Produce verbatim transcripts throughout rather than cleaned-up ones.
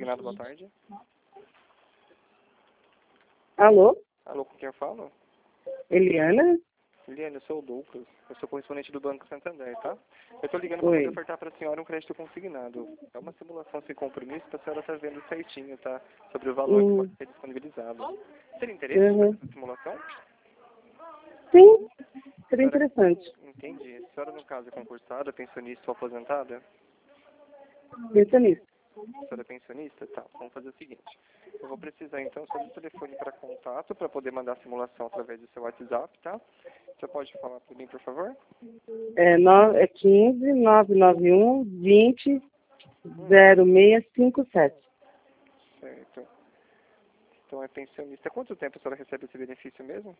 Consignado, boa tarde. Alô? Alô, com quem eu falo? Eliana? Eliane, eu sou o Douglas. Eu sou correspondente do Banco Santander, tá? Eu tô ligando para Oi. poder ofertar para a senhora um crédito consignado. É uma simulação sem compromisso para a senhora estar vendo certinho, tá? Sobre o valor que Hum. pode ser disponibilizado. Teria interesse em Uhum. fazer essa simulação? Sim, seria A senhora- interessante. Entendi. A senhora, no caso, é concursada, pensionista ou aposentada? Pensa nisso. A senhora é pensionista? Tá, vamos fazer o seguinte. Eu vou precisar, então, só do telefone para contato, para poder mandar a simulação através do seu WhatsApp, tá? Você pode falar para mim, por favor? É, no, é quinze, nove nove um, vinte, zero seis cinco sete. Certo. Então é pensionista. Quanto tempo a senhora recebe esse benefício mesmo?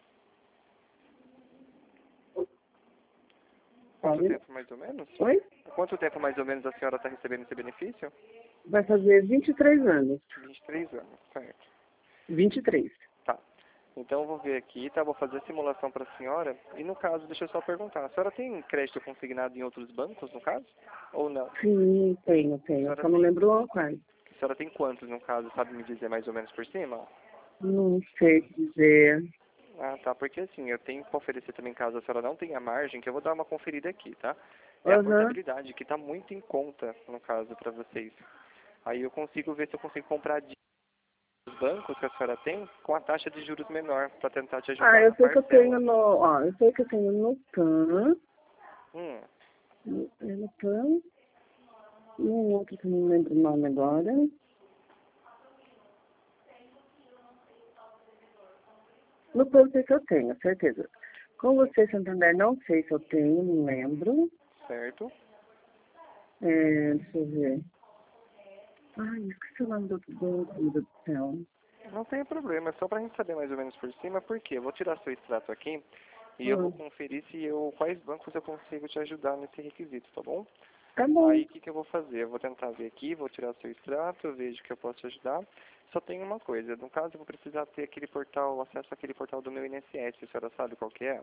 Quanto Pode? tempo mais ou menos? Oi? Quanto tempo mais ou menos a senhora está recebendo esse benefício? Vai fazer vinte e três anos. vinte e três anos, certo. vinte e três. Tá. Então eu vou ver aqui, tá? Vou fazer a simulação para a senhora. E no caso, deixa eu só perguntar. A senhora tem crédito consignado em outros bancos, no caso? Ou não? Sim, tenho, tenho. Senhora Só não tem. lembro quais. A senhora tem quantos, no caso? Sabe me dizer mais ou menos por cima? Não sei dizer. Ah, tá. Porque assim, eu tenho que oferecer também, caso a senhora não tenha margem, que eu vou dar uma conferida aqui, tá? É a Aham. portabilidade, que está muito em conta, no caso, para vocês. Aí eu consigo ver se eu consigo comprar de os bancos que a senhora tem com a taxa de juros menor, para tentar te ajudar Ah, eu na sei que eu tenho parcela. no. Ó, eu sei que eu tenho no PAN. Hum, No, é no PAN. E um outro que eu não lembro o nome agora. No PAN eu sei que eu tenho, certeza. Com você, Santander, não sei se eu tenho, não lembro. certo. É, deixa eu ver. Ai, esqueci o nome do banco do céu. Não tem problema, é só para a gente saber mais ou menos por cima, porque eu vou tirar seu extrato aqui e eu vou Hum, conferir se eu, quais bancos eu consigo te ajudar nesse requisito, tá bom? tá bom. Aí o que, que eu vou fazer? Eu vou tentar ver aqui, vou tirar seu extrato, eu vejo que eu posso te ajudar. Só tem uma coisa, no caso eu vou precisar ter aquele portal, acesso àquele portal do meu I N S S, a senhora sabe qual que é?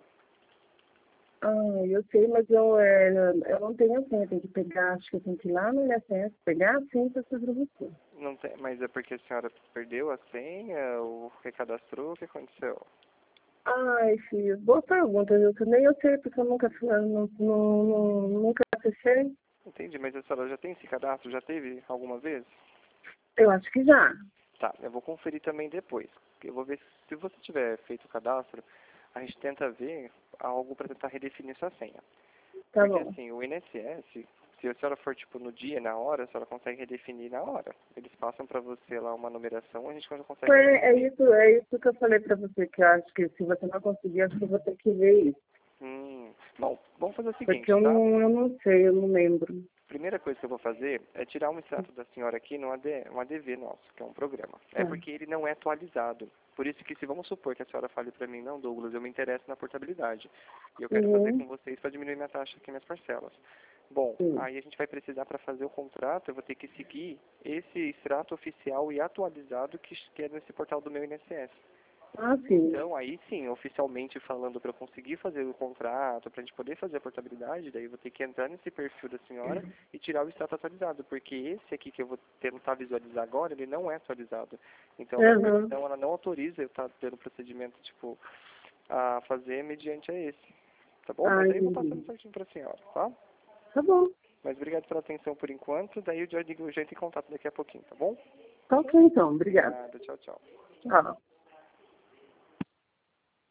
Ah, eu sei, mas eu, é, eu não tenho senha, eu tenho que pegar, acho que eu tenho que ir lá no I S S, pegar a senha para fazer você. Não tem, mas é porque a senhora perdeu a senha, ou recadastrou, o que aconteceu? Ai, filho, boa pergunta, viu? Que nem eu sei, porque eu nunca, eu não, não, não, nunca acessei. Entendi, mas a senhora já tem esse cadastro? Já teve alguma vez? Eu acho que já. Tá, eu vou conferir também depois. Eu vou ver se você tiver feito o cadastro, a gente tenta ver algo para tentar redefinir sua senha. Tá Porque bom. assim, o I N S S, se a senhora for tipo no dia, na hora, a senhora consegue redefinir na hora. Eles passam para você lá uma numeração, a gente já consegue É, é redefinir. isso, é isso que eu falei pra você, que eu acho que se você não conseguir, acho que eu vou ter que ver isso. Hum, bom, vamos fazer o Porque seguinte, eu tá? não, eu não sei, eu não lembro. Primeira coisa que eu vou fazer é tirar um extrato da senhora aqui no A D, um A D V nosso, que é um programa. É Tá. porque ele não é atualizado. Por isso que se vamos supor que a senhora fale para mim, não, Douglas, eu me interesso na portabilidade. E eu quero fazer Uhum. com vocês para diminuir minha taxa aqui, minhas parcelas. Bom, Sim. aí a gente vai precisar para fazer o contrato, eu vou ter que seguir esse extrato oficial e atualizado que, que é nesse portal do meu I N S S. Ah, sim. Então, aí sim, oficialmente falando, para eu conseguir fazer o contrato, para a gente poder fazer a portabilidade, daí eu vou ter que entrar nesse perfil da senhora e tirar o extrato atualizado, porque esse aqui que eu vou tentar visualizar agora, ele não é atualizado. Então, a minha Uhum. permissão, ela não autoriza eu estar tendo procedimento, tipo, a fazer mediante a esse. Tá bom? Ah, Mas aí eu vou passando entendi. certinho para a senhora, tá? Tá bom. Mas obrigado pela atenção por enquanto, daí eu já digo, já entro em contato daqui a pouquinho, tá bom? Tá ok, então. Obrigada. Nada, tchau, tchau. Tchau.